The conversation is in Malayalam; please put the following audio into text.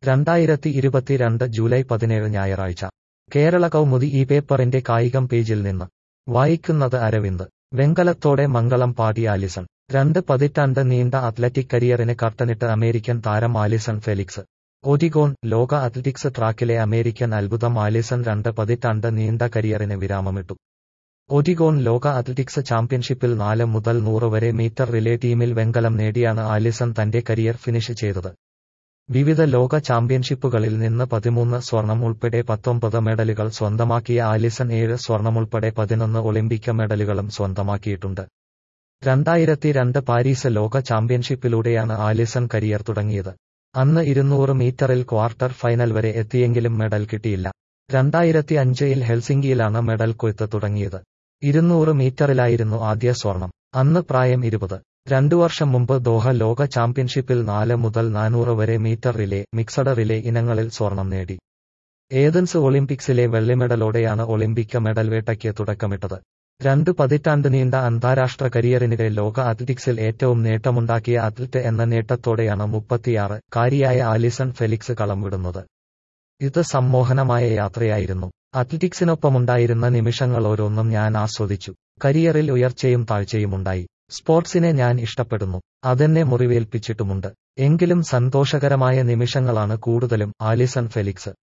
2022 ജൂലൈ 17 ഞായറാഴ്ച കേരള കൗമുദി ഈ പേപ്പറിന്റെ കായികം പേജിൽ നിന്ന് വായിക്കുന്നത് അരവിന്ദ്. വെങ്കലത്തോടെ മംഗളം പാടി ആലിസൺ. 2 പതിറ്റാണ്ട് നീണ്ട അത്ലറ്റിക് കരിയറിന് കർട്ടനിട്ട് അമേരിക്കൻ താരം ആലിസൺ ഫെലിക്സ്. ഒരിഗോൺ ലോക അത്ലറ്റിക്സ് ട്രാക്കിലെ അമേരിക്കൻ അത്ഭുതം ആലിസൺ 2 പതിറ്റാണ്ട് നീണ്ട കരിയറിന് വിരാമമിട്ടു. ഒരിഗോൺ ലോക അത്ലറ്റിക്സ് ചാമ്പ്യൻഷിപ്പിൽ 4 മുതൽ 100 വരെ മീറ്റർ റിലേ ടീമിൽ വെങ്കലം നേടിയാണ് ആലിസൺ തന്റെ കരിയർ ഫിനിഷ് ചെയ്തത്. വിവിധ ലോക ചാമ്പ്യൻഷിപ്പുകളിൽ നിന്ന് 13 സ്വർണം ഉൾപ്പെടെ 19 മെഡലുകൾ സ്വന്തമാക്കിയ ആലിസൺ 7 സ്വർണമുൾപ്പെടെ 11 ഒളിമ്പിക് മെഡലുകളും സ്വന്തമാക്കിയിട്ടുണ്ട്. 2002 പാരീസ് ലോക ചാമ്പ്യൻഷിപ്പിലൂടെയാണ് ആലിസൺ കരിയർ തുടങ്ങിയത്. അന്ന് 200 മീറ്ററിൽ ക്വാർട്ടർ ഫൈനൽ വരെ എത്തിയെങ്കിലും മെഡൽ കിട്ടിയില്ല. 2005 ഹെൽസിങ്കിയിലാണ് മെഡൽ കൊയ്ത്ത് തുടങ്ങിയത്. 200 മീറ്ററിലായിരുന്നു ആദ്യ സ്വർണം. അന്ന് പ്രായം 20. 2 വർഷം മുമ്പ് ദോഹ ലോക ചാമ്പ്യൻഷിപ്പിൽ 4 മുതൽ 400 വരെ മീറ്റർ റിലേ, മിക്സഡ് റിലേ ഇനങ്ങളിൽ സ്വർണം നേടി. ഏതൻസ് ഒളിമ്പിക്സിലെ വെള്ളിമെഡലോടെയാണ് ഒളിമ്പിക് മെഡൽ വേട്ടയ്ക്ക് തുടക്കമിട്ടത്. 2 പതിറ്റാണ്ട് നീണ്ട അന്താരാഷ്ട്ര കരിയറിനിടെ ലോക അത്ലറ്റിക്സിൽ ഏറ്റവും നേട്ടമുണ്ടാക്കിയ അത്ലറ്റ് എന്ന നേട്ടത്തോടെയാണ് 36-കാരിയായ ആലിസൺ ഫെലിക്സ് കളം വിടുന്നത്. ഇത് സമ്മോഹനമായ യാത്രയായിരുന്നു. അത്ലറ്റിക്സിനൊപ്പമുണ്ടായിരുന്ന നിമിഷങ്ങൾ ഓരോന്നും ഞാൻ ആസ്വദിച്ചു. കരിയറിൽ ഉയർച്ചയും താഴ്ചയുമുണ്ടായി. സ്പോർട്സിനെ ഞാൻ ഇഷ്ടപ്പെടുന്നു. അതെന്നെ മുറിവേൽപ്പിച്ചിട്ടുമുണ്ട്. എങ്കിലും സന്തോഷകരമായ നിമിഷങ്ങളാണ് കൂടുതലും. Allyson Felix.